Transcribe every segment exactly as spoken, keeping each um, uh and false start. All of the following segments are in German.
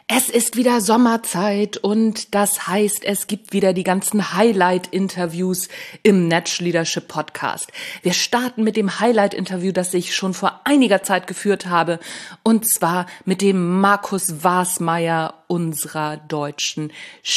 Es ist wieder Sommerzeit und das heißt, es gibt wieder die ganzen Highlight-Interviews im Natural Leadership Podcast. Wir starten mit dem Highlight-Interview, das ich schon vor einiger Zeit geführt habe, und zwar mit dem Markus Wasmeier, unserer deutschen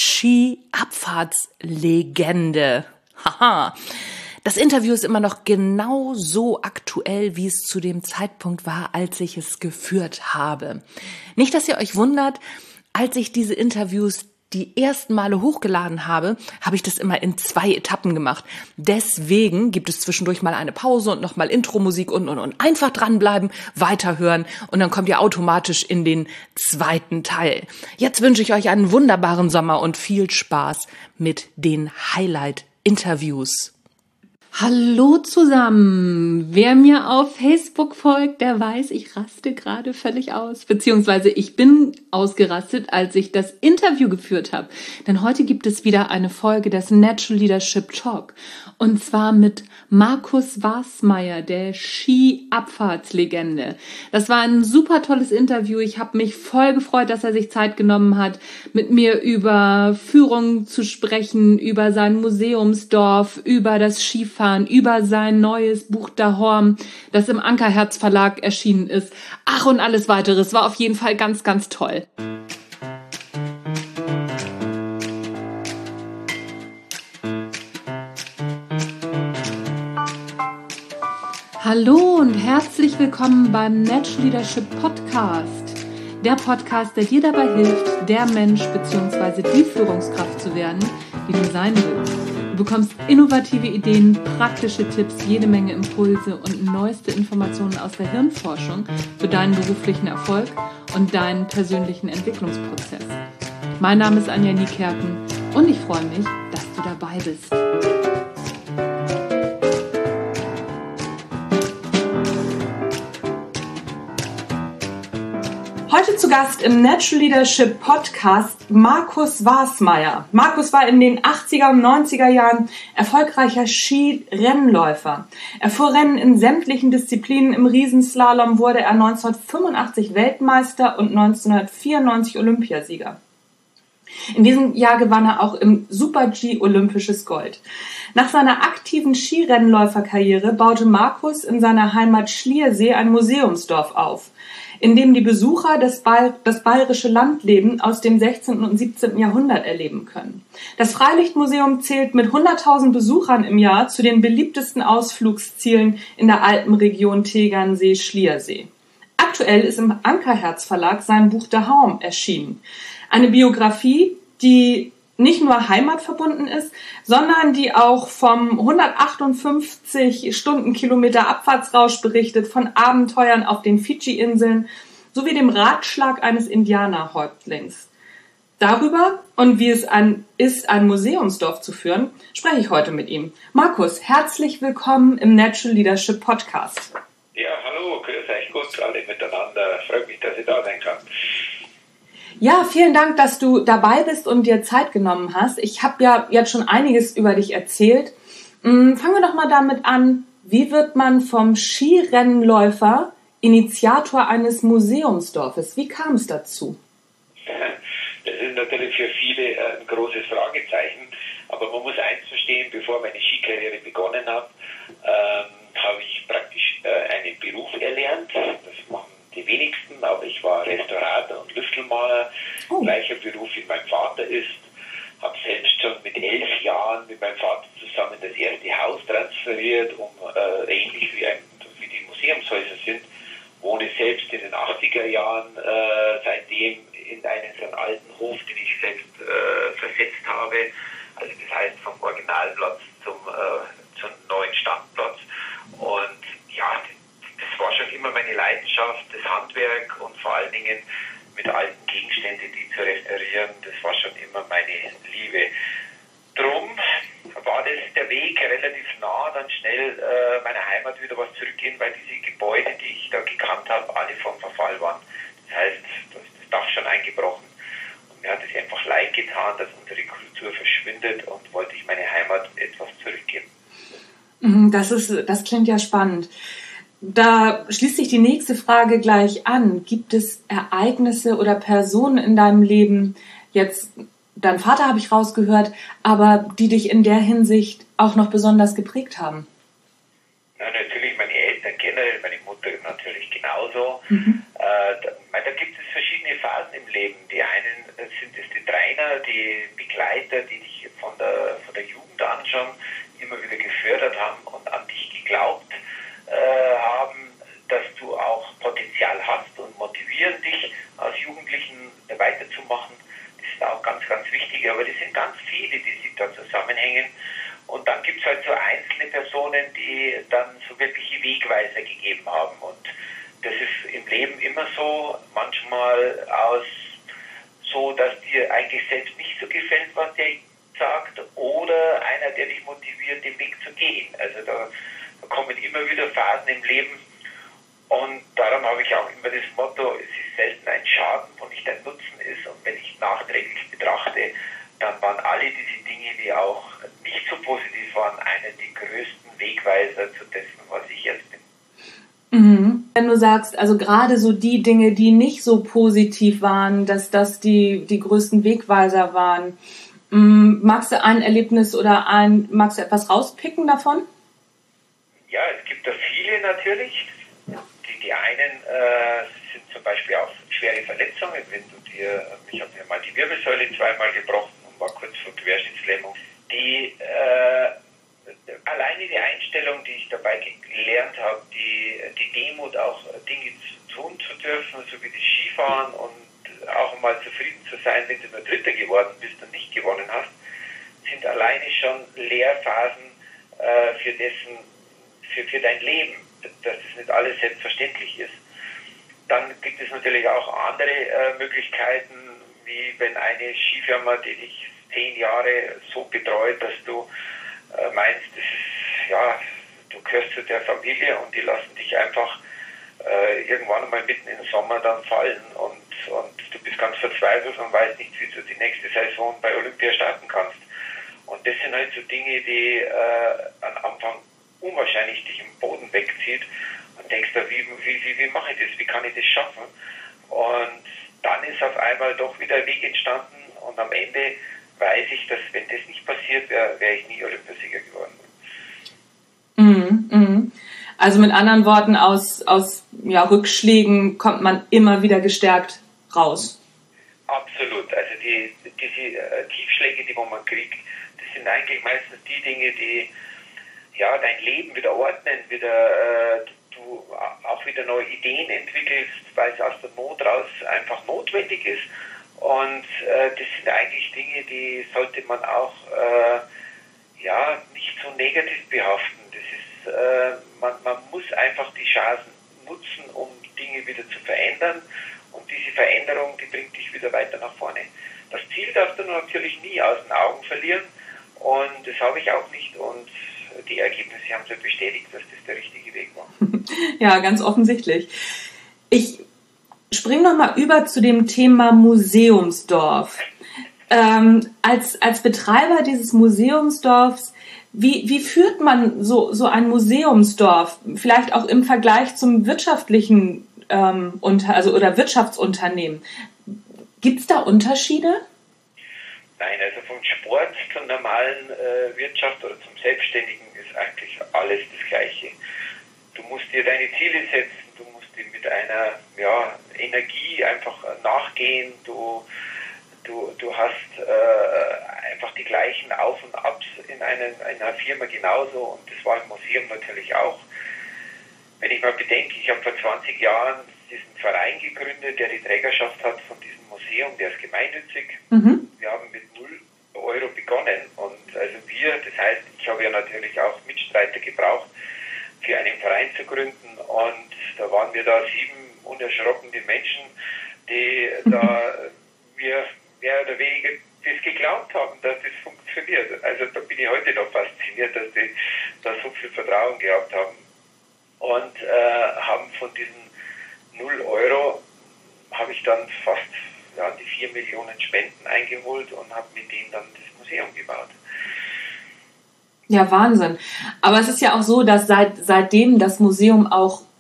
Ski-Abfahrtslegende. Haha. Das Interview ist immer noch genau so aktuell, wie es zu dem Zeitpunkt war, als ich es geführt habe. Nicht, dass ihr euch wundert, als ich diese Interviews die ersten Male hochgeladen habe, habe ich das immer in zwei Etappen gemacht. Deswegen gibt es zwischendurch mal eine Pause und nochmal Intro-Musik und, und, und einfach dranbleiben, weiterhören und dann kommt ihr automatisch in den zweiten Teil. Jetzt wünsche ich euch einen wunderbaren Sommer und viel Spaß mit den Highlight-Interviews. Hallo zusammen! Wer mir auf Facebook folgt, der weiß, ich raste gerade völlig aus. Beziehungsweise ich bin ausgerastet, als ich das Interview geführt habe. Denn heute gibt es wieder eine Folge des Natural Leadership Talk. Und zwar mit Markus Wasmeier, der Ski-Abfahrtslegende. Das war ein super tolles Interview. Ich habe mich voll gefreut, dass er sich Zeit genommen hat, mit mir über Führung zu sprechen, über sein Museumsdorf, über das Skifahren, über sein neues Buch Dahorm, das im Ankerherz Verlag erschienen ist. Ach, und alles weitere. Es war auf jeden Fall ganz, ganz toll. Hallo und herzlich willkommen beim Natural Leadership Podcast. Der Podcast, der dir dabei hilft, der Mensch bzw. die Führungskraft zu werden, die du sein willst. Du bekommst innovative Ideen, praktische Tipps, jede Menge Impulse und neueste Informationen aus der Hirnforschung für deinen beruflichen Erfolg und deinen persönlichen Entwicklungsprozess. Mein Name ist Anja Niekerken und ich freue mich, dass du dabei bist. Heute zu Gast im Natural Leadership Podcast Markus Wasmeier. Markus war in den achtziger und neunziger Jahren erfolgreicher Skirennläufer. Er fuhr Rennen in sämtlichen Disziplinen. Im Riesenslalom wurde er neunzehnhundertfünfundachtzig Weltmeister und neunzehnhundertvierundneunzig Olympiasieger. In diesem Jahr gewann er auch im Super-G olympisches Gold. Nach seiner aktiven Skirennläuferkarriere baute Markus in seiner Heimat Schliersee ein Museumsdorf auf, in dem die Besucher das, Bayer, das bayerische Landleben aus dem sechzehnten und siebzehnten Jahrhundert erleben können. Das Freilichtmuseum zählt mit hunderttausend Besuchern im Jahr zu den beliebtesten Ausflugszielen in der Alpenregion Tegernsee-Schliersee. Aktuell ist im Ankerherz Verlag sein Buch Dahorm erschienen. Eine Biografie, die nicht nur heimatverbunden ist, sondern die auch vom hundertachtundfünfzig Stundenkilometer Abfahrtsrausch berichtet, von Abenteuern auf den Fidschi-Inseln sowie dem Ratschlag eines Indianerhäuptlings. Darüber und wie es an, ist, ein Museumsdorf zu führen, spreche ich heute mit ihm. Markus, herzlich willkommen im Natural Leadership Podcast. Ja, hallo, grüß euch, gut alle miteinander. Freut mich, dass ich da sein kann. Ja, vielen Dank, dass du dabei bist und dir Zeit genommen hast. Ich habe ja jetzt schon einiges über dich erzählt. Fangen wir doch mal damit an, wie wird man vom Skirennläufer Initiator eines Museumsdorfes? Wie kam es dazu? Das ist natürlich für viele ein großes Fragezeichen, aber man muss eins verstehen, bevor meine Skikarriere begonnen hat, ähm, habe ich praktisch äh, einen Beruf erlernt. Das machen die wenigsten, aber ich war Restaurator und Lüftelmaler, oh. Gleicher Beruf wie mein Vater ist. Habe selbst schon mit elf Jahren mit meinem Vater zusammen das erste Haus transferiert, um äh, ähnlich wie, ein, wie die Museumshäuser sind, wohne selbst in den achtziger Jahren äh, seitdem in einem so einen alten Hof, den ich selbst äh, versetzt habe. Also das heißt vom Originalplatz zum, äh, zum neuen Standplatz. Und ja, das war schon immer meine Leidenschaft, das Handwerk und vor allen Dingen mit alten Gegenständen, die zu restaurieren, das war schon immer meine Liebe. Drum war das der Weg relativ nah, dann schnell äh, meiner Heimat wieder was zurückgehen, weil diese Gebäude, die ich da gekannt habe, alle vom Verfall waren. Das heißt, da ist das Dach schon eingebrochen und mir hat es einfach leid getan, dass unsere Kultur verschwindet und wollte ich meine Heimat etwas zurückgeben. Das ist, das klingt ja spannend. da schließt sich die nächste Frage gleich an. Gibt es Ereignisse oder Personen in deinem Leben, jetzt, dein Vater habe ich rausgehört, aber die dich in der Hinsicht auch noch besonders geprägt haben? Ja, natürlich meine Eltern generell, meine Mutter natürlich genauso. Mhm. Äh, da, da gibt es verschiedene Phasen im Leben. Die einen sind es die Trainer, die Begleiter, die dich von der, von der Jugend an schon immer wieder gefördert haben und an dich geglaubt äh, haben, dass du auch Potenzial hast und motivieren dich als Jugendlichen weiterzumachen. Das ist auch ganz, ganz wichtig, aber das sind ganz viele, die sich da zusammenhängen. Und dann gibt es halt so einzelne Personen, die dann so wirkliche Wegweiser gegeben haben. Und das ist im Leben immer so, manchmal aus so, dass dir eigentlich selbst nicht so gefällt, was der sagt, oder einer, der dich motiviert, den Weg zu gehen. Also da, da kommen immer wieder Phasen im Leben. Und darum habe ich auch immer das Motto, es ist selten ein Schaden, wo nicht ein Nutzen ist. Und wenn ich nachträglich betrachte, dann waren alle diese Dinge, die auch nicht so positiv waren, einer der größten Wegweiser zu dessen, was ich jetzt bin. Mhm. Wenn du sagst, also gerade so die Dinge, die nicht so positiv waren, dass das die, die größten Wegweiser waren, mhm. magst du ein Erlebnis oder ein, magst du etwas rauspicken davon? Ja, es gibt da viele natürlich. Die, die einen äh, sind zum Beispiel auch schwere Verletzungen. Wenn du dir, ich habe mir mal die Wirbelsäule zweimal gebrochen und war kurz vor Querschnittslähmung. Die äh, alleine die Einstellung, die ich dabei gelernt habe, die, die Demut, auch Dinge tun zu dürfen, so wie das Skifahren und auch mal zufrieden zu sein, wenn du nur Dritter geworden bist und nicht gewonnen hast, sind alleine schon Lehrphasen äh, für dessen, für, für dein Leben, dass das nicht alles selbstverständlich ist. Dann gibt es natürlich auch andere äh, Möglichkeiten, wie wenn eine Skifirma, die dich zehn Jahre so betreut, dass du äh, meinst, das ist, ja, du gehörst zu der Familie und die lassen dich einfach äh, irgendwann mal mitten im Sommer dann fallen und, und du bist ganz verzweifelt und weißt nicht, wie du die nächste Saison bei Olympia starten kannst. Und das sind halt so Dinge, die äh, am Anfang unwahrscheinlich dich im Boden wegzieht und denkst da, wie, wie, wie, wie mache ich das, wie kann ich das schaffen? Und dann ist auf einmal doch wieder ein Weg entstanden und am Ende weiß ich, dass wenn das nicht passiert wäre, wäre ich nie Olympiasieger geworden. Mhm, mhm. Also mit anderen Worten, aus, aus ja, Rückschlägen kommt man immer wieder gestärkt raus. Absolut. Also die, diese äh, Tiefschläge, die man kriegt, das sind eigentlich meistens die Dinge, die ja, dein Leben wieder ordnen, wieder, äh, du auch wieder neue Ideen entwickelst, weil es aus der Not raus einfach notwendig ist. Und äh, das sind eigentlich Dinge, die sollte man auch äh, ja, nicht so negativ behaften. Das ist, äh, man, man muss einfach die Chancen nutzen, um Dinge wieder zu verändern. Und diese Veränderung, die bringt dich wieder weiter nach vorne. Das Ziel darfst du natürlich nie aus den Augen verlieren. Und das habe ich auch nicht. Und die Ergebnisse haben so bestätigt, dass das der richtige Weg war. Ja, ganz offensichtlich. Ich spring noch mal über zu dem Thema Museumsdorf. Ähm, als, als Betreiber dieses Museumsdorfs, wie, wie führt man so, so ein Museumsdorf? Vielleicht auch im Vergleich zum wirtschaftlichen ähm, unter, also oder Wirtschaftsunternehmen. Gibt es da Unterschiede? Nein, also vom Sport zur normalen äh, Wirtschaft oder zum Selbstständigen ist eigentlich alles das Gleiche. Du musst dir deine Ziele setzen, du musst dir mit einer ja, Energie einfach nachgehen, du, du, du hast äh, einfach die gleichen Auf- und Abs in, einen, in einer Firma genauso und das war im Museum natürlich auch. Wenn ich mal bedenke, ich habe vor zwanzig Jahren diesen Verein gegründet, der die Trägerschaft hat von diesem Museum, der ist gemeinnützig. Mhm. Wir haben mit null Euro begonnen und also wir, das heißt, ich habe ja natürlich auch Mitstreiter gebraucht, für einen Verein zu gründen und da waren wir da sieben unerschrockene Menschen, die da mir mehr oder weniger das geglaubt haben, dass das funktioniert. Also da bin ich heute noch fasziniert, dass die da so viel Vertrauen gehabt haben und äh, haben von diesen null Euro habe ich dann fast ja, die vier Millionen Spenden eingeholt und habe mit denen dann das Museum gebaut. Ja, Wahnsinn. Aber es ist ja auch so, dass seit, seitdem das Museum auch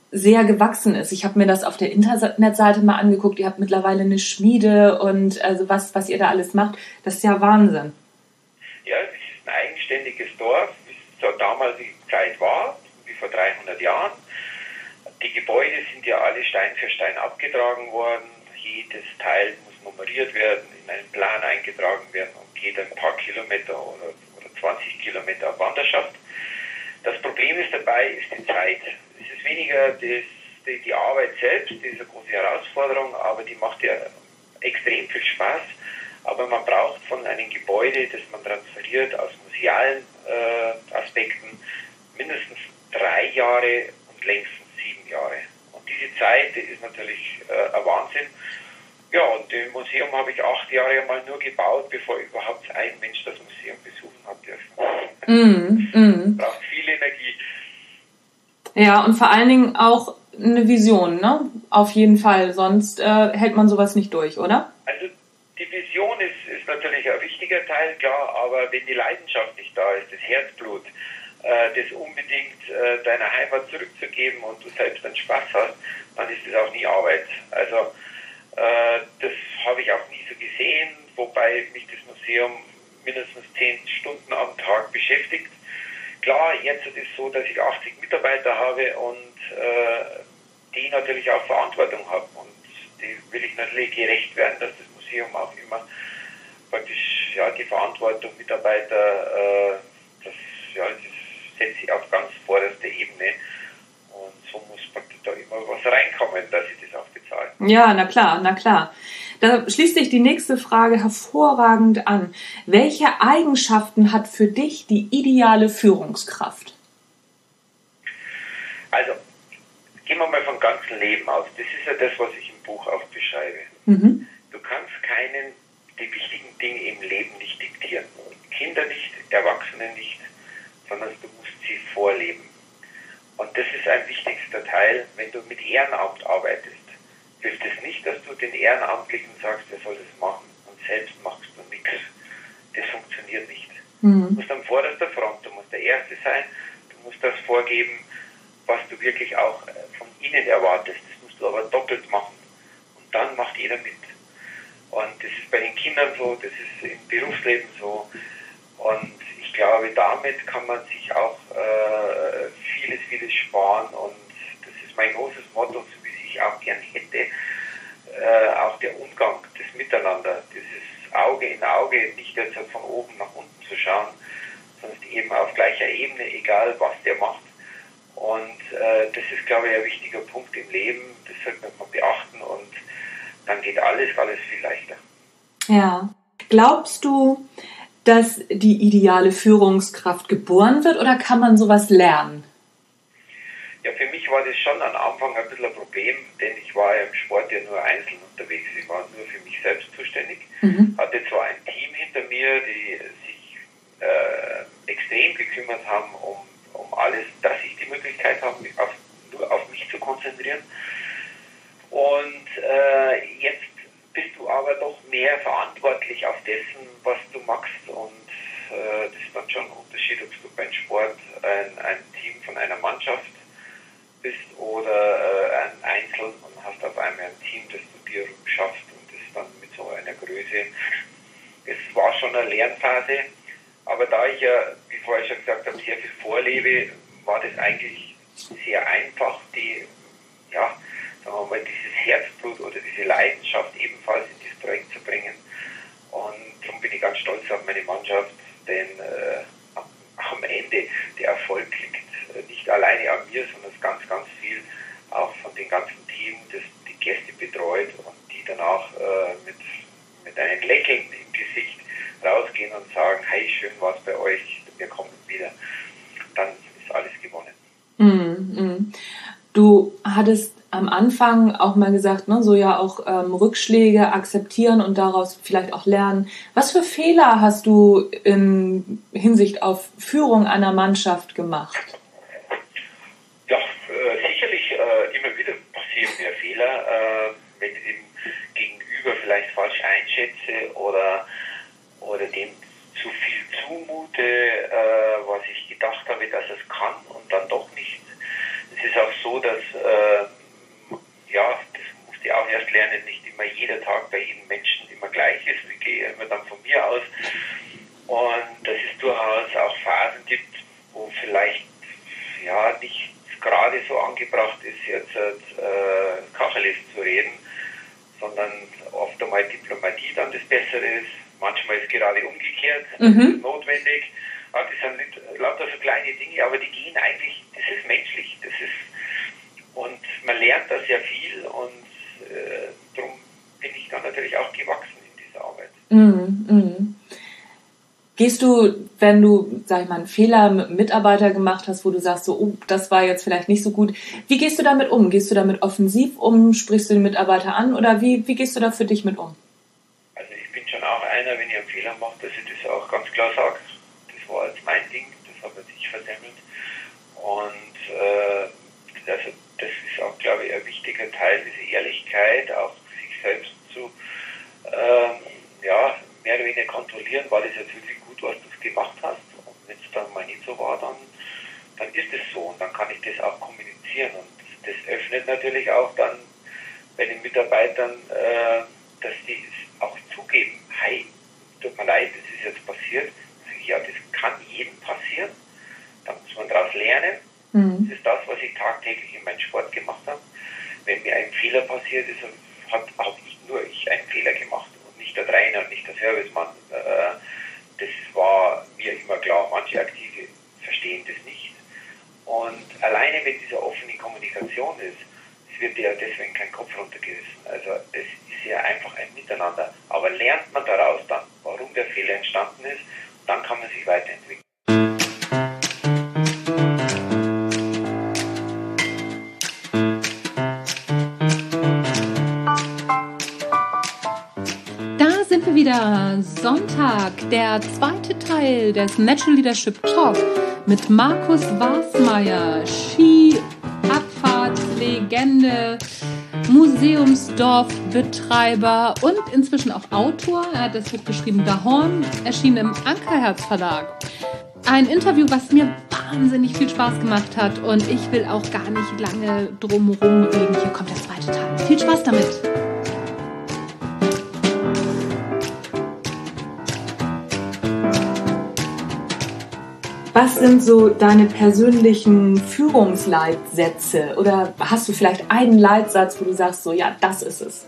sehr gewachsen ist. Ich habe mir das auf der Internetseite mal angeguckt. Ihr habt mittlerweile eine Schmiede und also was, was ihr da alles macht, das ist ja Wahnsinn. Ja, es ist ein eigenständiges Dorf, wie es zur damaligen Zeit war, wie vor dreihundert Jahren. Die Gebäude sind ja alle Stein für Stein abgetragen worden. Jedes Teil muss nummeriert werden, in einen Plan eingetragen werden und geht ein paar Kilometer oder, oder zwanzig Kilometer auf Wanderschaft. Das Problem ist dabei, ist die Zeit. Es ist weniger das, die, die Arbeit selbst, die ist eine große Herausforderung, aber die macht ja extrem viel Spaß. Aber man braucht von einem Gebäude, das man transferiert aus musealen äh, Aspekten, mindestens drei Jahre und längstens sieben Jahre. Und diese Zeit, die ist natürlich äh, ein Wahnsinn. Ja, und im Museum habe ich acht Jahre mal nur gebaut, bevor überhaupt ein Mensch das Museum besuchen hat dürfen. Mm, mm. Braucht viel Energie. Ja, und vor allen Dingen auch eine Vision, ne? Auf jeden Fall, sonst äh, hält man sowas nicht durch, oder? Also die Vision ist, ist natürlich ein wichtiger Teil, klar, aber wenn die Leidenschaft nicht da ist, das Herzblut, äh, das unbedingt äh, deiner Heimat zurückzugeben und du selbst einen Spaß hast, dann ist das auch nie Arbeit. Also äh, das habe ich auch nie so gesehen, wobei mich das Museum mindestens zehn Stunden am Tag beschäftigt. Klar, jetzt ist es so, dass ich achtzig Mitarbeiter habe und äh, die natürlich auch Verantwortung haben und die will ich natürlich gerecht werden, dass das Museum auch immer praktisch ja, die Verantwortung Mitarbeiter, äh, das, ja, das setze ich auf ganz vorderste Ebene und so muss praktisch da immer was reinkommen, dass ich das auch bezahle. Ja, na klar, na klar. Da schließt sich die nächste Frage hervorragend an. Welche Eigenschaften hat für dich die ideale Führungskraft? Also, gehen wir mal vom ganzen Leben aus. Das ist ja das, was ich im Buch auch beschreibe. Mhm. Du kannst keinen die wichtigen Dinge im Leben nicht diktieren. Kinder nicht, Erwachsene nicht, sondern du musst sie vorleben. Und das ist ein wichtigster Teil, wenn du mit Ehrenamt arbeitest. Hilft es nicht, dass du den Ehrenamtlichen sagst, er soll das machen und selbst machst du nichts. Das funktioniert nicht. Mhm. Du musst an vorderster Front, du musst der Erste sein, du musst das vorgeben, was du wirklich auch von ihnen erwartest. Das musst du aber doppelt machen. Und dann macht jeder mit. Und das ist bei den Kindern so, das ist im Berufsleben so. Und ich glaube, damit kann man sich auch äh, vieles, vieles sparen. Und das ist mein großes Motto, so wie ich auch gern hätte. Äh, auch der Umgang, das Miteinander, dieses Auge in Auge, nicht jetzt von oben nach unten zu schauen, sondern eben auf gleicher Ebene, egal was der macht. Und äh, das ist, glaube ich, ein wichtiger Punkt im Leben. Das sollte man beachten und dann geht alles, alles viel leichter. Ja. Glaubst du, dass die ideale Führungskraft geboren wird oder kann man sowas lernen? Ja, für mich war das schon am Anfang ein bisschen ein Problem, denn ich war ja im Sport ja nur einzeln unterwegs. Ich war nur für mich selbst zuständig. Mhm. Hatte zwar ein Team hinter mir, die sich äh, extrem gekümmert haben um, um alles, dass ich die Möglichkeit habe, mich auf, nur auf mich zu konzentrieren. Und äh, jetzt bist du aber doch mehr verantwortlich auf dessen, was du machst. Und äh, das ist dann schon ein Unterschied, ob du beim Sport ein, ein Team von einer Mannschaft bist oder äh, ein Einzel und hast auf einmal ein Team, das du dir schaffst und das dann mit so einer Größe. Es war schon eine Lernphase, aber da ich ja, wie vorher schon gesagt habe, sehr viel vorlebe, war das eigentlich sehr einfach, die, ja, sagen wir mal, dieses Herzblut oder diese Leidenschaft ebenfalls in dieses Projekt zu bringen. Und darum bin ich ganz stolz auf meine Mannschaft, denn äh, am, am Ende der Erfolg liegt äh, nicht alleine an mir, sondern ganz, ganz viel auch von dem ganzen Team, das die Gäste betreut und die danach äh, mit, mit einem Lächeln im Gesicht rausgehen und sagen, hey, schön war es bei euch, wir kommen wieder. Dann ist alles gewonnen. Mm, mm. Du hattest am Anfang auch mal gesagt, ne, so ja auch ähm, Rückschläge akzeptieren und daraus vielleicht auch lernen. Was für Fehler hast du in Hinsicht auf Führung einer Mannschaft gemacht? Ja, äh, sicherlich äh, immer wieder passieren mir Fehler, äh, wenn ich dem Gegenüber vielleicht falsch einschätze oder, oder dem zu viel zumute, äh, was ich gedacht habe, dass es kann und dann doch nicht. Das es ist auch so, dass, äh, ja, das musste ich auch erst lernen, nicht immer jeder Tag bei jedem Menschen immer gleich ist. Ich gehe immer dann von mir aus. Und dass es durchaus auch Phasen gibt, wo vielleicht ja nicht gerade so angebracht ist, jetzt äh, Kacheles zu reden, sondern oft einmal Diplomatie dann das Bessere ist. Manchmal ist gerade umgekehrt, mhm. das ist notwendig. Ja, das sind nicht lauter so kleine Dinge, aber die gehen eigentlich, das ist menschlich. Das ist, und man lernt da sehr viel und äh, darum bin ich dann natürlich auch gewachsen in dieser Arbeit. Mhm. Mhm. Gehst du, wenn du, sag ich mal, einen Fehler mit einem Mitarbeiter gemacht hast, wo du sagst, so, oh, das war jetzt vielleicht nicht so gut, wie gehst du damit um? Gehst du damit offensiv um? Sprichst du den Mitarbeiter an? Oder wie, wie gehst du da für dich mit um? Also ich bin schon auch einer, wenn ich einen Fehler mache, dass ich das auch ganz klar sage. Das war jetzt mein Ding, das habe ich versemmelt. Und äh, also das ist auch, glaube ich, ein wichtiger Teil, diese Ehrlichkeit, auch sich selbst zu, äh, ja, mehr oder weniger kontrollieren, war das jetzt wirklich gut, was du gemacht hast. Und wenn es dann mal nicht so war, dann, dann ist es so. Und dann kann ich das auch kommunizieren. Und das, das öffnet natürlich auch dann bei den Mitarbeitern, äh, dass die es auch zugeben, hey, tut mir leid, das ist jetzt passiert. Ja, das kann jedem passieren. Da muss man daraus lernen. Mhm. Das ist das, was ich tagtäglich in meinem Sport gemacht habe. Wenn mir ein Fehler passiert ist, habe ich nur ich einen Fehler gemacht. Nicht der Trainer, nicht der Servicemann. Das war mir immer klar. Manche Aktive verstehen das nicht. Und alleine wenn diese offene Kommunikation ist, es wird ja deswegen kein Kopf runtergerissen. Also es ist ja einfach ein Miteinander. Aber lernt man daraus dann, warum der Fehler entstanden ist, dann kann man sich weiterentwickeln. Wieder Sonntag, der zweite Teil des Natural Leadership Talk mit Markus Wasmeier, Ski-Abfahrtslegende, Museumsdorfbetreiber und inzwischen auch Autor. Er hat das Buch geschrieben, Gahorn, erschienen im Ankerherz Verlag. Ein Interview, was mir wahnsinnig viel Spaß gemacht hat und ich will auch gar nicht lange drum herum reden. Hier kommt der zweite Teil. Viel Spaß damit! Was sind so deine persönlichen Führungsleitsätze? Oder hast du vielleicht einen Leitsatz, wo du sagst, so, ja, das ist es?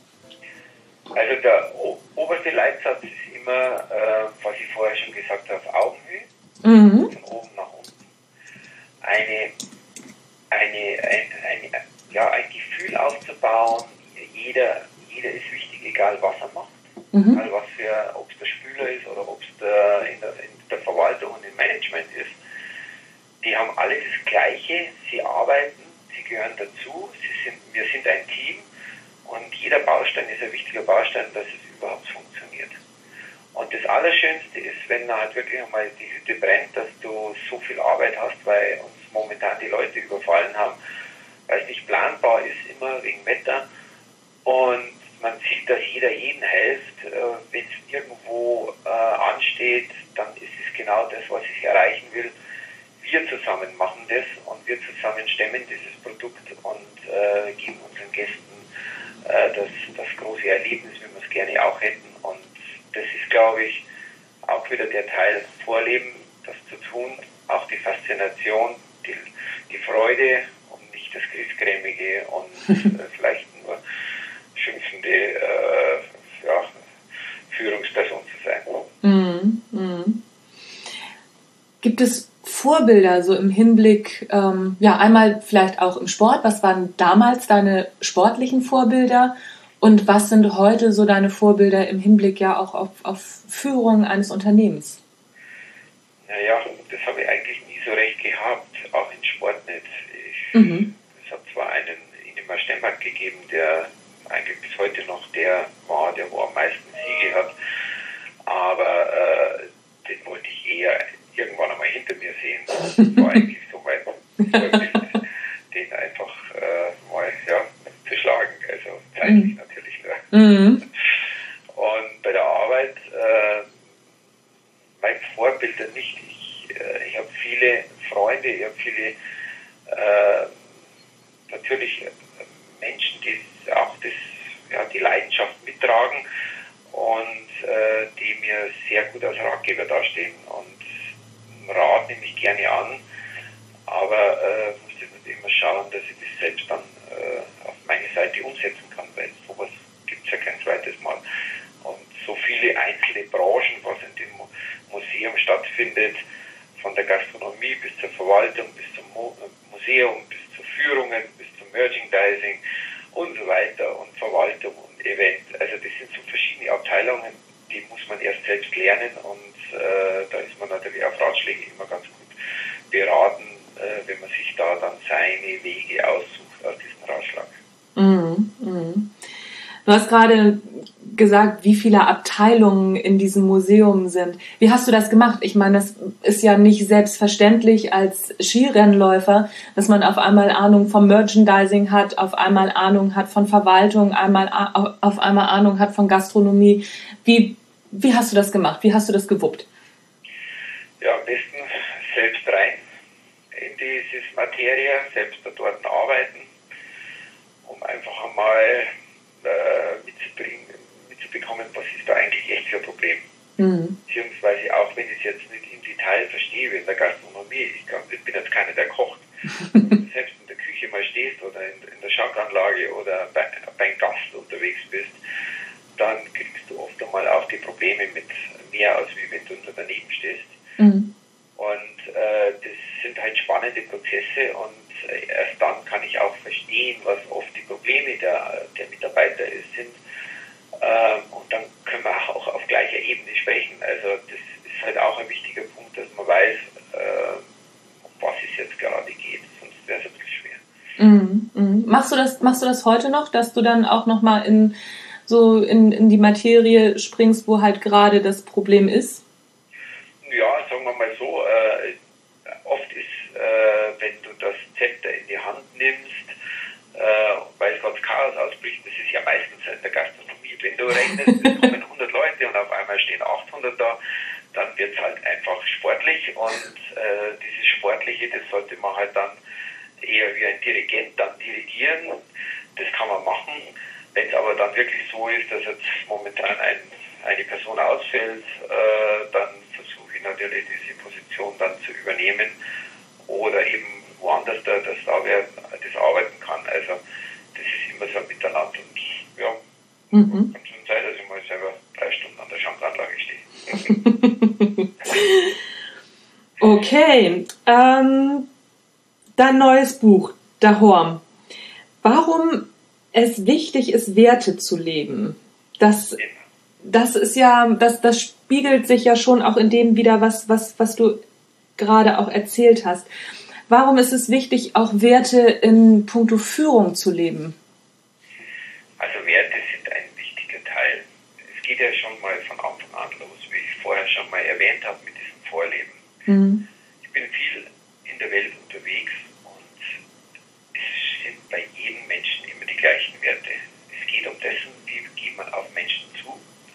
Also der o- oberste Leitsatz ist immer, äh, was ich vorher schon gesagt habe, Augenhöhe, mhm. von oben nach unten. Eine, eine, ein, ein, ja, ein Gefühl aufzubauen, jeder, jeder ist wichtig, egal was er macht. Mhm. Egal was für, ob es der Spüler ist oder ob es der, in, der, in der Verwaltung und im Management ist. Die haben alle das Gleiche, sie arbeiten, sie gehören dazu, sie sind, wir sind ein Team und jeder Baustein ist ein wichtiger Baustein, dass es überhaupt funktioniert. Und das Allerschönste ist, wenn halt wirklich einmal die Hütte brennt, dass du so viel Arbeit hast, weil uns momentan die Leute überfallen haben, weil es nicht planbar ist, immer wegen Wetter. Und man sieht, dass jeder jeden hilft. Wenn es irgendwo äh, ansteht, dann ist es genau das, was ich erreichen will. Wir zusammen machen das und wir zusammen stemmen dieses Produkt und äh, geben unseren Gästen äh, das, das große Erlebnis, wie wir es gerne auch hätten. Und das ist, glaube ich, auch wieder der Teil Vorleben, das zu tun, auch die Faszination, die, die Freude und nicht das Griesgrämige und äh, vielleicht nur schimpfende äh, ja, Führungsperson zu sein. Mm, mm. Gibt es Vorbilder so im Hinblick, ähm, ja, einmal vielleicht auch im Sport, was waren damals deine sportlichen Vorbilder und was sind heute so deine Vorbilder im Hinblick ja auch auf, auf Führung eines Unternehmens? Naja, das habe ich eigentlich nie so recht gehabt, auch im Sport nicht. Ich, mhm. Es hat zwar einen Ingemar Stemmert gegeben, der eigentlich bis heute noch der war, der wo am meisten Siege hat, aber äh, den wollte ich eher irgendwann einmal hinter mir sehen. Das war eigentlich so mein Vorbild, den einfach äh, mal ja, zu schlagen, also zeitlich mhm. natürlich. Ne? Mhm. Und bei der Arbeit, äh, mein Vorbild nicht. Ich, äh, ich habe viele Freunde, ich habe viele äh, natürlich Menschen, die auch das, ja, die Leidenschaft mittragen und äh, die mir sehr gut als Ratgeber dastehen. Und Rat nehme ich gerne an, aber äh, muss ich natürlich immer schauen, dass ich das selbst dann äh, auf meine Seite umsetzen kann, weil sowas gibt es ja kein zweites Mal. Und so viele einzelne Branchen, was in dem Museum stattfindet, von der Gastronomie bis zur Verwaltung, bis zum Mu- Museum, bis zu Führungen, bis zum Merchandising und so weiter und Verwaltung und Event. Also das sind so verschiedene Abteilungen, die muss man erst selbst lernen und äh, da ist man natürlich auf Ratschläge immer ganz gut beraten, äh, wenn man sich da dann seine Wege aussucht aus diesem Ratschlag. Mhm, mhm. Du hast gerade gesagt, wie viele Abteilungen in diesem Museum sind. Wie hast du das gemacht? Ich meine, das ist ja nicht selbstverständlich als Skirennläufer, dass man auf einmal Ahnung vom Merchandising hat, auf einmal Ahnung hat von Verwaltung, einmal auf einmal Ahnung hat von Gastronomie. Wie, wie hast du das gemacht? Wie hast du das gewuppt? Ja, am besten selbst rein in diese Materie, selbst da dort arbeiten, um einfach einmal äh, mitzubringen, mitzubekommen, was ist da eigentlich echt für ein Problem. Mhm. Beziehungsweise auch wenn ich es jetzt nicht im Detail verstehe, wie in der Gastronomie, ich, kann, ich bin jetzt keiner, der kocht, wenn du selbst in der Küche mal stehst oder in, in der Schankanlage oder bei, beim Gast unterwegs bist, dann kriegst du oft einmal auch die Probleme mit mehr, als wie wenn du nur daneben stehst. Mhm. Und äh, das sind halt spannende Prozesse und äh, erst dann kann ich auch verstehen, was oft die Probleme der, der Mitarbeiter ist, sind. Ähm, und dann können wir auch auf gleicher Ebene sprechen. Also das ist halt auch ein wichtiger Punkt, dass man weiß, äh, um was es jetzt gerade geht. Sonst wäre es ein bisschen schwer. Mhm, mhm. Machst du das, machst du das heute noch, dass du dann auch nochmal in so in, in die Materie springst, wo halt gerade das Problem ist? Ja, sagen wir mal so, äh, oft ist, äh, wenn du das Zepter in die Hand nimmst, äh, weil es gerade Chaos ausbricht, das ist ja meistens in der Gastronomie. Wenn du rechnest, es kommen hundert Leute und auf einmal stehen achthundert da, dann wird es halt einfach sportlich und äh, dieses Sportliche, das sollte man halt dann eher wie ein Dirigent dann dirigieren. Das kann man machen. Wenn es aber dann wirklich so ist, dass jetzt momentan ein, eine Person ausfällt, äh, dann versuche ich natürlich diese Position dann zu übernehmen oder eben woanders da, dass da wer das arbeiten kann. Also das ist immer so ein Miteinander und ja, mhm. Kann schon sein, dass ich mal selber drei Stunden an der Schankanlage stehe. Okay, ähm, dein neues Buch, Der Horm. Warum es wichtig ist, Werte zu leben, das, das ist ja, das, das spiegelt sich ja schon auch in dem wieder, was, was, was du gerade auch erzählt hast. Warum ist es wichtig, auch Werte in puncto Führung zu leben? Also Werte sind ein wichtiger Teil. Es geht ja schon mal von Anfang an los, wie ich vorher schon mal erwähnt habe mit diesem Vorleben. Mhm. Ich bin viel in der Welt unterwegs und es sind bei jedem Menschen immer die gleichen Werte. Es geht um dessen, wie geht man auf Menschen zu,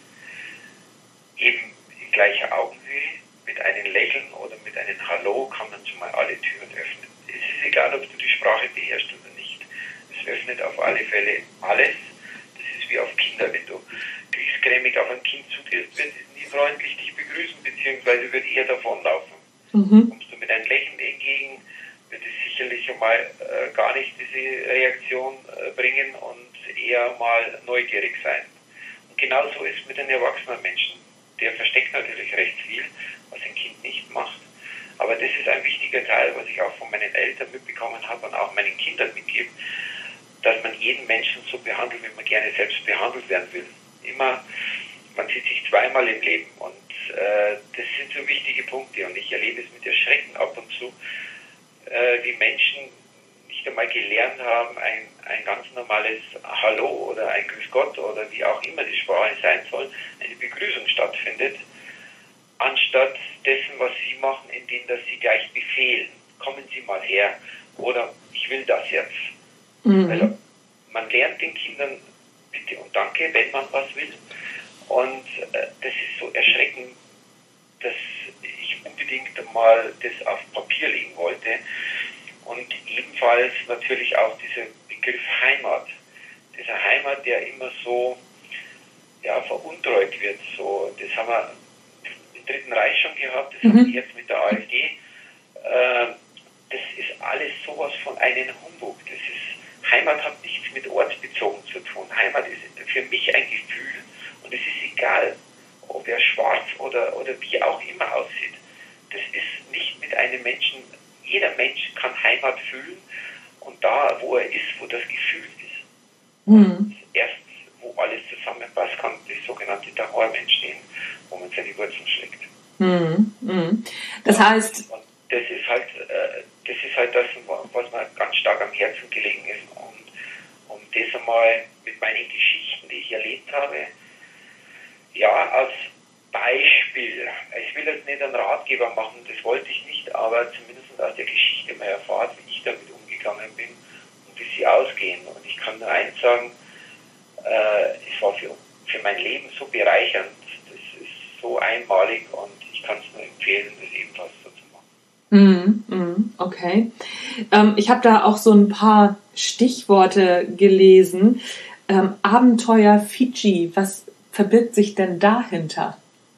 eben in gleicher Augenhöhe, mit einem Lächeln oder mit einem Hallo kann man schon mal alle Türen öffnen. Es ist egal, ob du die Sprache beherrschst oder nicht. Es öffnet auf alle Fälle alles. Das ist wie auf Kinder. Wenn du kriegsgrämig auf ein Kind zugehst, wird es nie freundlich dich begrüßen, beziehungsweise wird eher davonlaufen. Mhm. Kommst du mit einem Lächeln entgegen, wird es sicherlich einmal äh, gar nicht diese Reaktion äh, bringen und eher mal neugierig sein. Und genauso ist es mit einem erwachsenen Menschen. Der versteckt natürlich recht viel, was ein Kind nicht macht. Aber das ist ein wichtiger Teil, was ich auch von meinen Eltern mitbekommen habe und auch meinen Kindern mitgebe, dass man jeden Menschen so behandelt, wie man gerne selbst behandelt werden will. Immer, man sieht sich zweimal im Leben und äh, das sind so wichtige Punkte und ich erlebe es mit Erschrecken ab und zu, äh, wie Menschen nicht einmal gelernt haben, ein, ein ganz normales Hallo oder ein Grüß Gott oder wie auch immer die Sprache sein soll, eine Begrüßung stattfindet, anstatt dessen, was sie machen, indem dass sie gleich befehlen, kommen Sie mal her oder ich will das jetzt. Mhm. Weil man lernt den Kindern bitte und danke, wenn man was will und äh, das ist so erschreckend, dass ich unbedingt mal das auf Papier legen wollte Und ebenfalls natürlich auch dieser Begriff Heimat. Dieser Heimat, der immer so ja, veruntreut wird. So, das haben wir im Dritten Reich schon gehabt, das mhm. haben wir jetzt mit der AfD. Äh, das ist alles sowas von einem Humbug. Das ist, Heimat hat nichts mit ortsbezogen zu tun. Heimat ist für mich ein Gefühl und es ist egal, ob er schwarz oder, oder wie auch immer aussieht. Das ist nicht mit einem Menschen, jeder Mensch kann Heimat fühlen und da, wo er ist, wo das Gefühl ist. Mhm. Erst, wo alles zusammenpasst, kann das sogenannte Daheim entstehen, wo man seine Wurzeln schlägt. Mhm. Mhm. Das heißt... Und das ist halt, äh, das ist halt das, was mir ganz stark am Herzen gelegen ist. Und um das einmal mit meinen Geschichten, die ich erlebt habe, ja, als Beispiel. Ich will jetzt nicht einen Ratgeber machen, das wollte ich nicht, aber zumindest aus der Geschichte mal erfahren, wie ich damit umgegangen bin und wie sie ausgehen. Und ich kann nur eins sagen, äh, es war für, für mein Leben so bereichernd, das ist so einmalig und ich kann es nur empfehlen, das ebenfalls so zu machen. Mm, mm, okay. Ähm, ich habe da auch so ein paar Stichworte gelesen. Ähm, Abenteuer Fidschi, was verbirgt sich denn dahinter?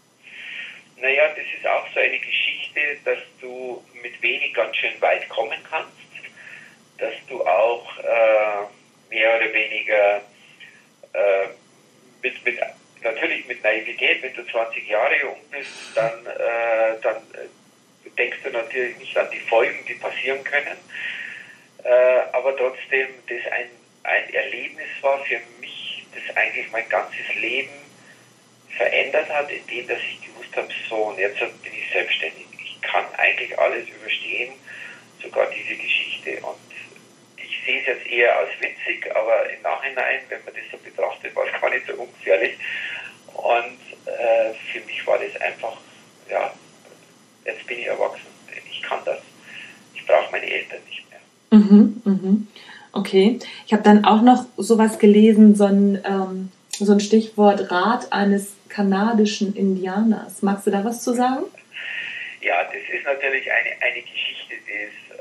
Naja, das ist auch so eine Geschichte, dass du mit wenig ganz schön weit kommen kannst, dass du auch äh, mehr oder weniger äh, mit, mit, natürlich mit Naivität, wenn du zwanzig Jahre jung bist, dann, äh, dann äh, denkst du natürlich nicht an die Folgen, die passieren können, äh, aber trotzdem das ein, ein Erlebnis war für mich, das eigentlich mein ganzes Leben verändert hat, indem dass ich gewusst habe, so und jetzt bin ich selbstständig. Ich kann eigentlich alles überstehen, sogar diese Geschichte. Und ich sehe es jetzt eher als witzig, aber im Nachhinein, wenn man das so betrachtet, war es gar nicht so ungefährlich. Und äh, für mich war das einfach, ja, jetzt bin ich erwachsen. Ich kann das. Ich brauche meine Eltern nicht mehr. Mhm, mhm. Okay. Ich habe dann auch noch sowas gelesen, so ein, ähm, so ein Stichwort Rat eines kanadischen Indianers. Magst du da was zu sagen? Ja, das ist natürlich eine, eine Geschichte, die ist,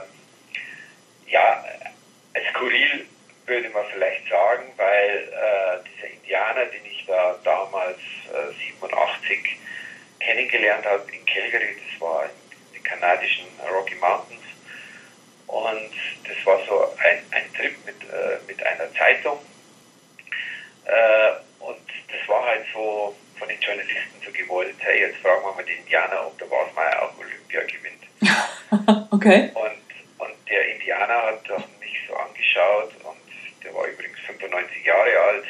äh, ja, skurril, würde man vielleicht sagen, weil äh, dieser Indianer, den ich da damals äh, siebenundachtzig kennengelernt habe in Calgary, das war in den kanadischen Rocky Mountains, und das war so ein, ein Trip mit, äh, mit einer Zeitung, äh, und das war halt so von den Journalisten so gewollt, hey, jetzt fragen wir mal den Indianer, ob der Wasmeier auch Olympia gewinnt. Okay. Und, und der Indianer hat mich so angeschaut und der war übrigens fünfundneunzig Jahre alt,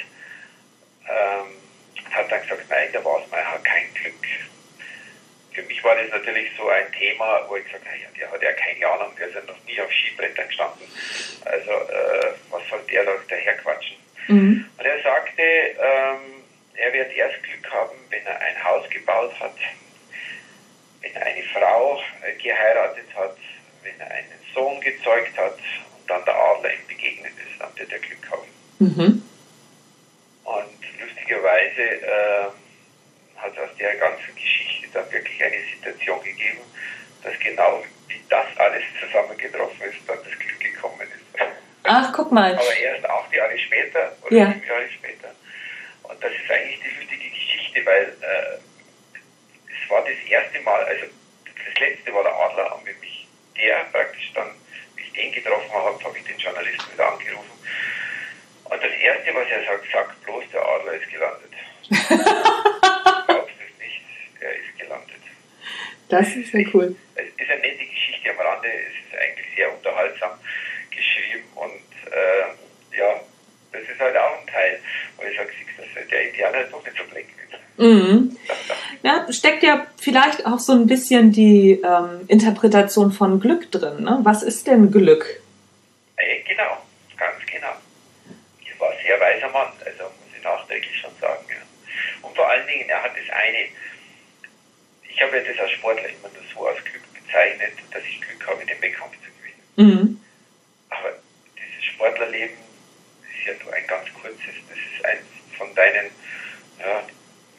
ähm, hat dann gesagt, nein, der Wasmeier hat kein Glück. Für mich war das natürlich so ein Thema, wo ich gesagt habe, ja, der hat ja keine Ahnung, der ist ja noch nie auf Skibrettern gestanden. Also, äh, was soll der da daherquatschen? Mhm. Und er sagte, ähm, er wird erst Glück haben, wenn er ein Haus gebaut hat, wenn er eine Frau äh, geheiratet hat, wenn er einen Sohn gezeugt hat und dann der Adler ihm begegnet ist, dann wird er Glück haben. Mhm. Und lustigerweise äh, hat aus der ganzen Geschichte dann wirklich eine Situation gegeben, dass genau wie das alles zusammengetroffen ist, dann das Glück gekommen ist. Ach, guck mal. Aber erst acht Jahre später oder ja. sieben Jahre später. Und das ist eigentlich die lustige Geschichte, weil äh, es war das erste Mal, also das letzte war der Adler, und wenn mich der praktisch dann, wie ich den getroffen habe, habe ich den Journalisten wieder angerufen. Und das erste, was er sagt, sagt bloß, der Adler ist gelandet. Glaubst du es nicht, er ist gelandet. Das ist ja cool. Es ist eine nette Geschichte am Rande, es ist eigentlich sehr unterhaltsam geschrieben und äh, ja, das ist halt auch ein Teil, wo ich sage, dass der Indianer doch nicht so blöd ist. Mhm. Ja, steckt ja vielleicht auch so ein bisschen die ähm, Interpretation von Glück drin. Ne? Was ist denn Glück? Äh, genau, ganz genau. Er war ein sehr weiser Mann, also muss ich nachträglich schon sagen. Ja. Und vor allen Dingen, er hat das eine, ich habe ja das als Sportler immer nur so als Glück bezeichnet, dass ich Glück habe, den Wettkampf zu gewinnen. Mhm. Aber dieses Sportlerleben ist ja nur ein ganz kurzes, das ist eins von deinen ja,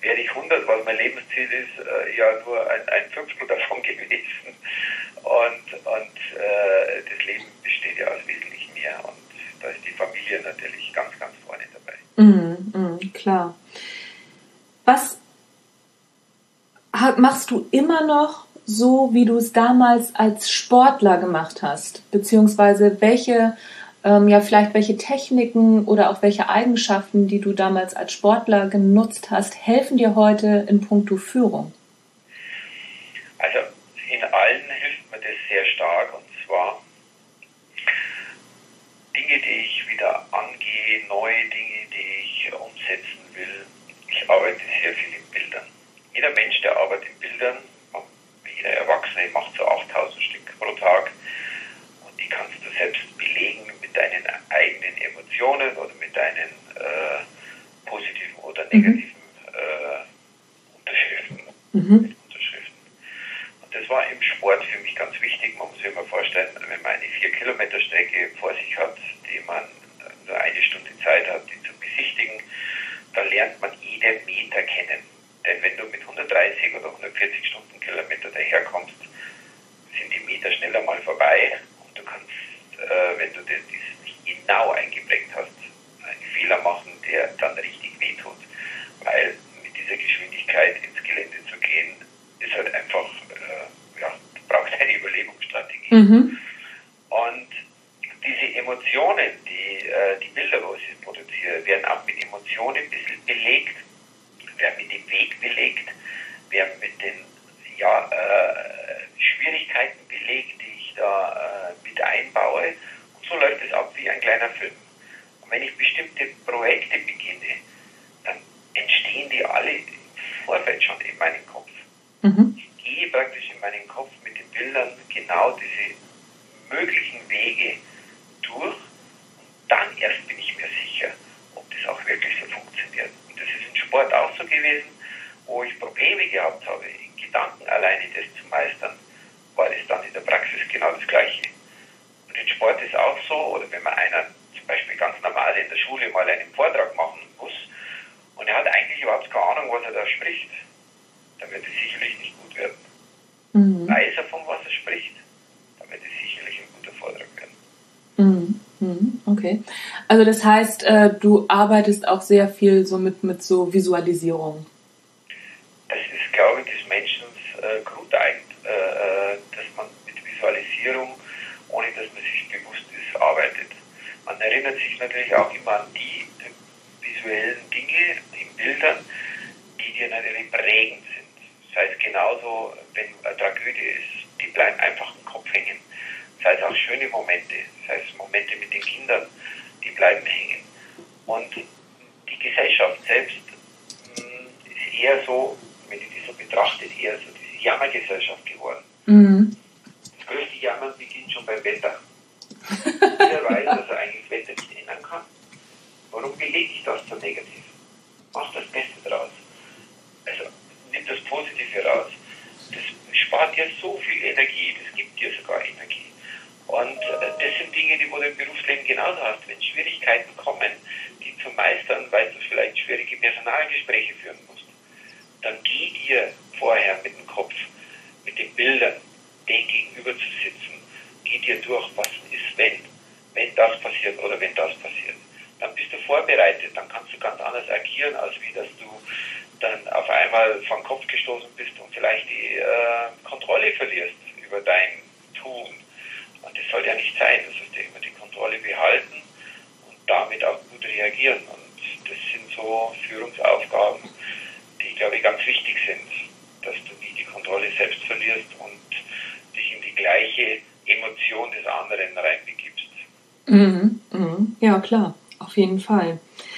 wäre ich hundert, was mein Lebensziel ist, äh, ja nur ein, ein Fünftel davon gewesen. Und, und äh, das Leben besteht ja aus wesentlich mehr. Und da ist die Familie natürlich ganz, ganz vorne dabei. Mm, mm, klar. Was machst du immer noch so, wie du es damals als Sportler gemacht hast? Beziehungsweise welche, ähm, ja vielleicht welche Techniken oder auch welche Eigenschaften, die du damals als Sportler genutzt hast, helfen dir heute in puncto Führung? Also in allen hilft mir das sehr stark, und zwar Dinge, die ich wieder angehe, neue Dinge, die ich umsetzen will. Ich arbeite sehr viel in Bildern. Jeder Mensch, der arbeitet in Bildern, jeder Erwachsene macht so achttausend Stück pro Tag, und die kannst du selbst belegen mit deinen eigenen Emotionen oder mit deinen äh, positiven oder negativen äh, Unterschriften. Mhm. Unterschriften. Und das war im Sport für mich ganz wichtig. Man muss sich mal vorstellen, wenn man eine vier Kilometer Strecke vor sich hat, die man nur eine Stunde Zeit hat, die zu besichtigen, dann lernt man jeden Meter kennen. Denn wenn du mit hundertdreißig oder hundertvierzig Stundenkilometer daherkommst, sind die Meter schneller mal vorbei, und du kannst, äh, wenn du das nicht genau eingeprägt hast, einen Fehler machen, der dann richtig wehtut. Weil mit dieser Geschwindigkeit ins Gelände zu gehen, ist halt einfach, äh, ja, du brauchst eine Überlebensstrategie. Mhm. Und diese Emotionen, die, äh, die Bilder, wo ich produziere, werden auch mit Emotionen ein bisschen belegt, werden mit dem Weg belegt, werden mit den ja, äh, Schwierigkeiten belegt, die ich da äh, mit einbaue. Und so läuft es ab wie ein kleiner Film. Und wenn ich bestimmte Projekte beginne, dann entstehen die alle im Vorfeld schon in meinem Kopf. Mhm. Ich gehe praktisch in meinen Kopf mit den Bildern genau diese möglichen Wege durch, und dann erst bin ich mir sicher, ob das auch wirklich so funktioniert. Und das ist im Sport auch so gewesen, wo ich Probleme gehabt habe, in Gedanken alleine das zu meistern, war es dann in der Praxis genau das Gleiche. Und im Sport ist auch so, oder wenn man einer zum Beispiel ganz normal in der Schule mal einen Vortrag machen muss, und er hat eigentlich überhaupt keine Ahnung, was er da spricht, dann wird es sicherlich nicht gut werden. Mhm. Weiß er, von was er spricht, dann wird es sicherlich ein guter Vortrag werden. Mhm. Mhm. Okay. Also das heißt, äh, du arbeitest auch sehr viel so mit, mit so Visualisierung. Das ist, glaube ich, des Menschen äh, grundeigen, äh, dass man mit Visualisierung, ohne dass man sich bewusst ist, arbeitet. Man erinnert sich natürlich auch immer an die äh, visuellen Dinge in Bildern, die dir natürlich prägend sind. Das heißt genauso, wenn eine Tragödie ist, die bleiben einfach im Kopf hängen. Das heißt auch schöne Momente, das heißt Momente mit den Kindern, die bleiben hängen. Und die Gesellschaft selbst mh, ist eher so, wenn ich die so betrachtet, eher so diese Jammergesellschaft geworden. Mhm. Das größte Jammern beginnt schon beim Wetter. Jeder weiß, dass er eigentlich das Wetter nicht ändern kann. Warum belege ich das so negativ? Mach das Beste draus. Also nimm das Positive raus. Das spart dir so viel Energie, das gibt dir sogar Energie. Und äh, das sind Dinge, die wo du im Berufsleben genauso hast. Wenn Schwierigkeiten kommen, die zu meistern, weil du vielleicht schwierige Personalgespräche führen musst, dann geh dir vorher mit dem Kopf, mit den Bildern, den gegenüber zu sitzen, geh dir durch, was ist, wenn, wenn das passiert oder wenn das passiert. Dann bist du vorbereitet, dann kannst du ganz anders agieren, als wie dass du dann auf einmal vom Kopf gestoßen bist und vielleicht die äh, Kontrolle verlierst über dein Tun. Und das soll ja nicht sein, du sollst ja immer die Kontrolle behalten und damit auch gut reagieren. Und das sind so Führungsaufgaben, die, glaube ich, ganz wichtig sind, dass du nie die Kontrolle selbst verlierst und dich in die gleiche Emotion des anderen reinbegibst. Mhm. Mhm. Ja, klar, auf jeden Fall.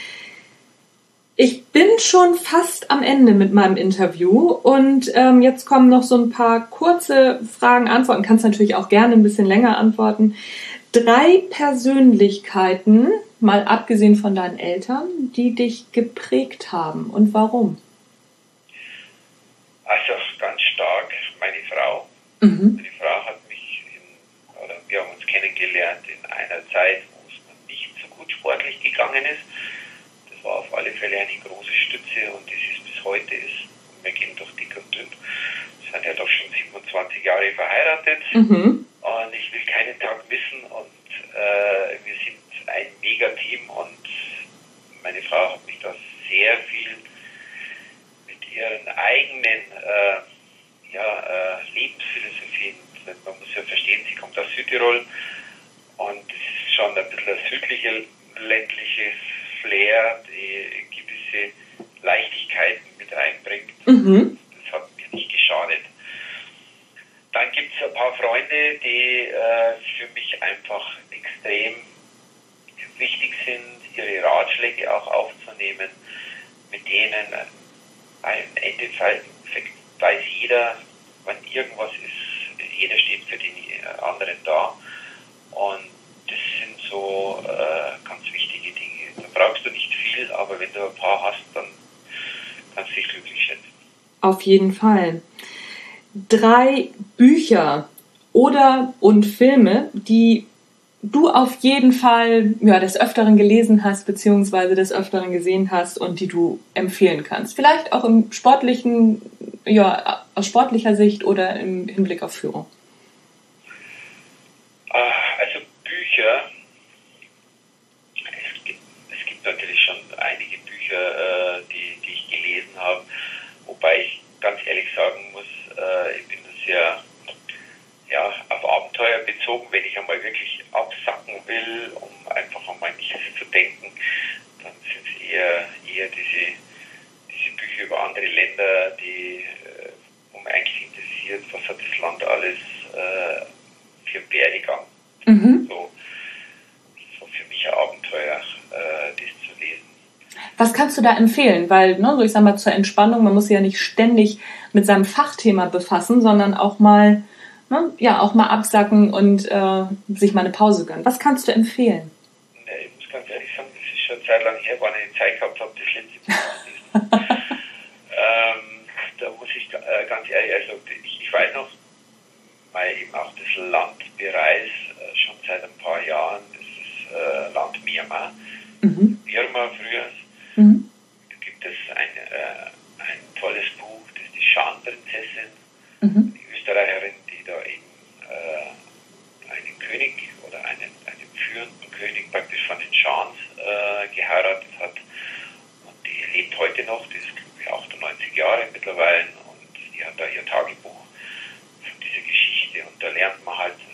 Ich bin schon fast am Ende mit meinem Interview und ähm, jetzt kommen noch so ein paar kurze Fragen, Antworten. Kannst natürlich auch gerne ein bisschen länger antworten. Drei Persönlichkeiten, mal abgesehen von deinen Eltern, die dich geprägt haben und warum? Also ganz stark meine Frau. Mhm. Meine Frau hat mich, in, oder wir haben uns kennengelernt in einer Zeit, wo es nicht so gut sportlich gegangen ist. Das war auf alle Fälle eine große Stütze und das ist bis heute ist. Wir gehen durch dick und dünn. Wir sind ja doch schon siebenundzwanzig Jahre verheiratet. Mhm. Und ich will keinen Tag missen. Und äh, wir sind ein Mega-Team. Und meine Frau hat mich da sehr viel mit ihren eigenen äh, ja, äh, Lebensphilosophien. Man muss ja verstehen, sie kommt aus Südtirol. Und es ist schon ein bisschen ein südliches, ländliches Flair, die gewisse Leichtigkeiten mit reinbringt. Mhm. Das hat mir nicht geschadet. Dann gibt es ein paar Freunde, die äh, für mich einfach extrem wichtig sind, ihre Ratschläge auch aufzunehmen, mit denen im Endeffekt weiß jeder, wenn irgendwas ist, jeder steht für den anderen da. Und das sind so äh, ganz wichtige Dinge. Da brauchst du nicht viel, aber wenn du ein paar hast, dann kannst du dich glücklich schätzen. Auf jeden Fall. Drei Bücher oder und Filme, die du auf jeden Fall ja, des Öfteren gelesen hast, beziehungsweise des Öfteren gesehen hast und die du empfehlen kannst. Vielleicht auch im sportlichen, ja, aus sportlicher Sicht oder im Hinblick auf Führung. Also Bücher, es gibt, es gibt natürlich schon einige Bücher, die, die ich gelesen habe, wobei ich ganz ehrlich sagen muss, ich bin sehr ja, auf Abenteuer bezogen, wenn ich einmal wirklich absacken will, um einfach einmal nichts zu denken, dann sind es eher, eher diese, diese Bücher über andere Länder, die, wo mich eigentlich interessiert, was hat das Land alles äh, für einen Werdegang. Mhm. So, so für mich ein Abenteuer, äh, das zu lesen. Was kannst du da empfehlen? Weil, ne, so ich sag mal, zur Entspannung, man muss sich ja nicht ständig mit seinem Fachthema befassen, sondern auch mal, ne, ja, auch mal absacken und äh, sich mal eine Pause gönnen. Was kannst du empfehlen? Ne, ich muss ganz ehrlich sagen, das ist schon eine Zeit lang her, wann ich Zeit gehabt habe, das letzte Buch zu lesen. ähm, da muss ich äh, ganz ehrlich, also ich, ich weiß noch, weil eben auch das Land bereist, äh, schon seit ein paar Jahren, das ist äh, Land Myanmar, Mhm. Birma früher. Mhm. Da gibt es ein, äh, ein tolles Buch, das ist die Schan-Prinzessin, Mhm. die Österreicherin, die da eben äh, einen König oder einen, einen führenden König praktisch von den Schans äh, geheiratet hat. Und die lebt heute noch, die ist glaube ich achtundneunzig Jahre mittlerweile und die hat da ihr Tagebuch von dieser Geschichte. Und da lernt man halt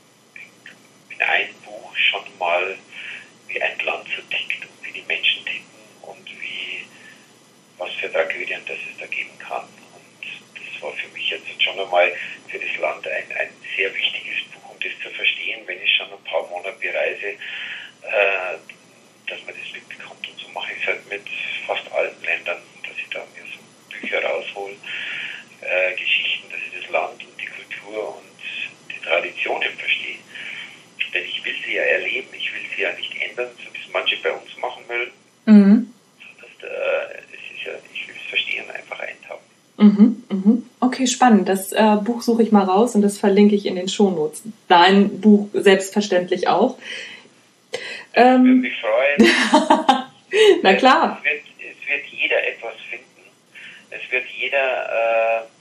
in einem Buch schon mal, wie ein Land so tickt und wie die Menschen ticken und wie, was für Tragödien das es da geben kann. Und das war für mich jetzt schon einmal für das Land ein, ein sehr wichtiges Buch, um das zu verstehen, wenn ich schon ein paar Monate bereise, äh, dass man das mitbekommt. Und so mache ich es halt mit fast allen Ländern, dass ich da mir so Bücher raushole, äh, Geschichten, dass ich das Land und die Kultur und die Traditionen verstehe. Denn ich will sie ja erleben, ich will sie ja nicht ändern, so wie es manche bei uns machen wollen. Mhm. Das, äh, das ist ja, ich will es verstehen, einfach eintauchen. Mhm. Mhm. Okay, spannend. Das äh, Buch suche ich mal raus und das verlinke ich in den Shownotes. Dein Buch selbstverständlich auch. Das Ähm, würde mich freuen. Na klar. Es wird, es wird jeder etwas finden. Es wird jeder äh,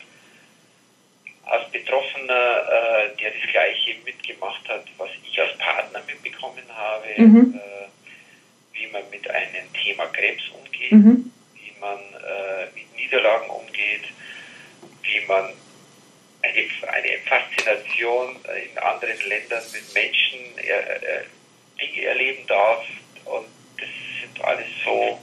als Betroffener, äh, der das Gleiche mitgemacht hat, was ich als Partner mitbekommen habe, Mhm. äh, wie man mit einem Thema Krebs umgeht, Mhm. wie man äh, mit Niederlagen umgeht, wie man eine, eine Faszination in anderen Ländern mit Menschen äh, äh, Dinge erleben darf. Und das sind alles so,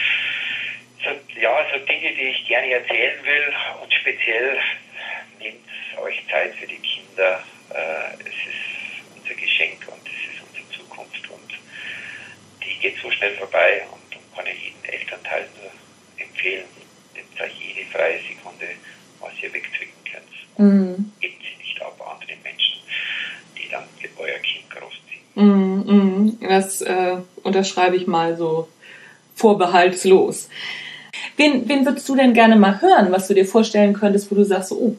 so, ja, so Dinge, die ich gerne erzählen will. Und speziell nehmt euch Zeit für die Kinder. Äh, es ist unser Geschenk und es ist unsere Zukunft. Und die geht so schnell vorbei. Und dann kann ich jedem Elternteil nur empfehlen, nehmt euch jede freie Sekunde, was ihr wegzwicken könnt. Mhm. Gebt sie nicht ab anderen Menschen, die dann euer Kind großziehen. Mhm. Mhm. Das äh, unterschreibe ich mal so vorbehaltslos. Wen, wen würdest du denn gerne mal hören, was du dir vorstellen könntest, wo du sagst, oh,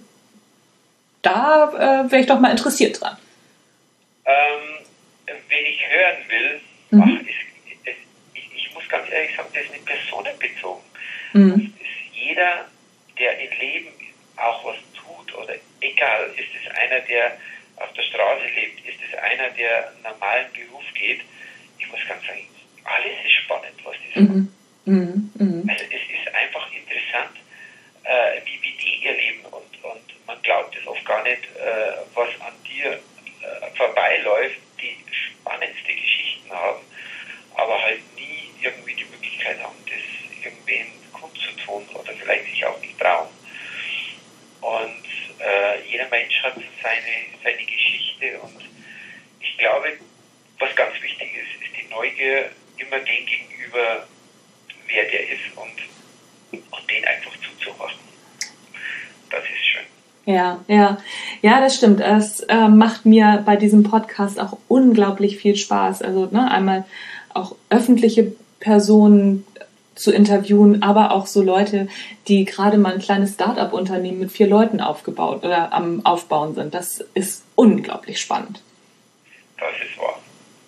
da äh, wäre ich doch mal interessiert dran? Ähm, wen ich hören will, Mhm. ach, ist, ist, ich, ich muss ganz ehrlich sagen, das ist nicht personenbezogen. Mhm. Das ist jeder, der im Leben auch was tut, oder egal, ist es einer, der auf der Straße lebt, ist es einer, der einen normalen Beruf geht, ich muss ganz sagen, alles ist spannend, was die sagen. Mhm. Mhm. Also es ist einfach interessant, äh, wie, wie die ihr Leben, und, und man glaubt es oft gar nicht, äh, was an dir äh, vorbeiläuft, die spannendste Geschichten haben, aber halt nie irgendwie die Möglichkeit haben, das irgendwen kundzutun oder vielleicht sich auch nicht trauen. Und äh, jeder Mensch hat seine, seine Geschichte, und ich glaube, was ganz wichtig ist, ist die Neugier immer dem gegenüber, wer der ist, und, und den einfach zuzumachen. Das ist schön. Ja, ja, ja, das stimmt. Es äh, macht mir bei diesem Podcast auch unglaublich viel Spaß. Also ne, einmal auch öffentliche Personen zu interviewen, aber auch so Leute, die gerade mal ein kleines Start-up-Unternehmen mit vier Leuten aufgebaut oder am Aufbauen sind. Das ist unglaublich spannend. Das ist wahr.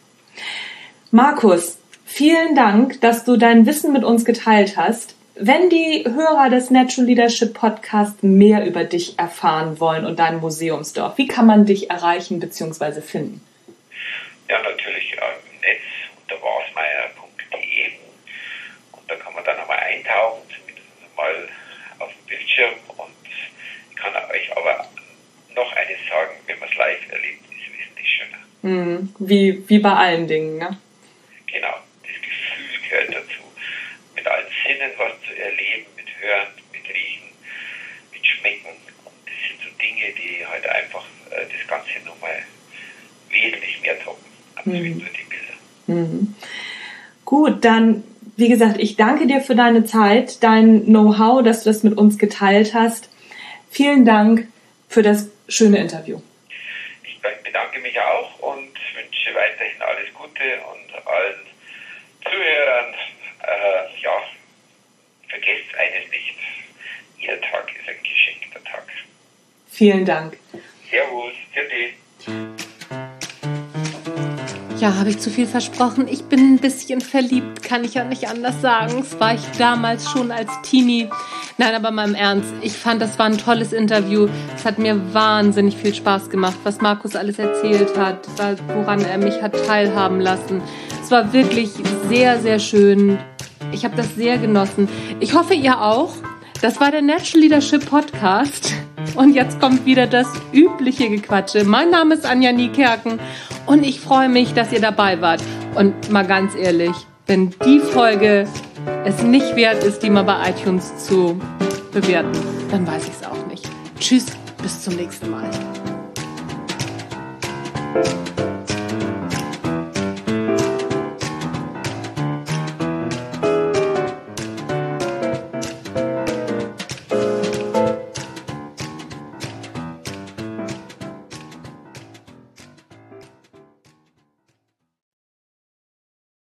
Markus, vielen Dank, dass du dein Wissen mit uns geteilt hast. Wenn die Hörer des Natural Leadership Podcast mehr über dich erfahren wollen und dein Museumsdorf, wie kann man dich erreichen bzw. finden? Ja, natürlich äh, im Netz unter wasmeier punkt de, und da kann man dann einmal eintauchen, zumindest mal auf dem Bildschirm, und ich kann euch aber noch eines sagen, wenn man es live erlebt, ist es wesentlich schöner. Mhm. Wie, wie bei allen Dingen, ne? Genau, das Gefühl gehört dazu, mit allen Sinnen was zu erleben, mit Hören, mit Riechen, mit Schmecken. Und das sind so Dinge, die halt einfach äh, das Ganze nochmal wesentlich mehr toppen, als mhm. nur die Bilder. Mhm. Gut, dann, wie gesagt, ich danke dir für deine Zeit, dein Know-how, dass du das mit uns geteilt hast. Vielen Dank für das schöne Interview. Ich bedanke mich auch und wünsche weiterhin alles Gute, und allen Zuhörern, äh, ja, vergesst eines nicht, jeder Tag ist ein geschenkter Tag. Vielen Dank. Servus, Tschüssi. Ja, habe ich zu viel versprochen? Ich bin ein bisschen verliebt, kann ich ja nicht anders sagen. Das war ich damals schon als Teenie. Nein, aber mal im Ernst, ich fand, das war ein tolles Interview. Es hat mir wahnsinnig viel Spaß gemacht, was Markus alles erzählt hat, woran er mich hat teilhaben lassen. Es war wirklich sehr, sehr schön. Ich habe das sehr genossen. Ich hoffe, ihr auch. Das war der Natural Leadership Podcast. Und jetzt kommt wieder das übliche Gequatsche. Mein Name ist Anja Niekerken und ich freue mich, dass ihr dabei wart. Und mal ganz ehrlich, wenn die Folge es nicht wert ist, die mal bei iTunes zu bewerten, dann weiß ich es auch nicht. Tschüss, bis zum nächsten Mal.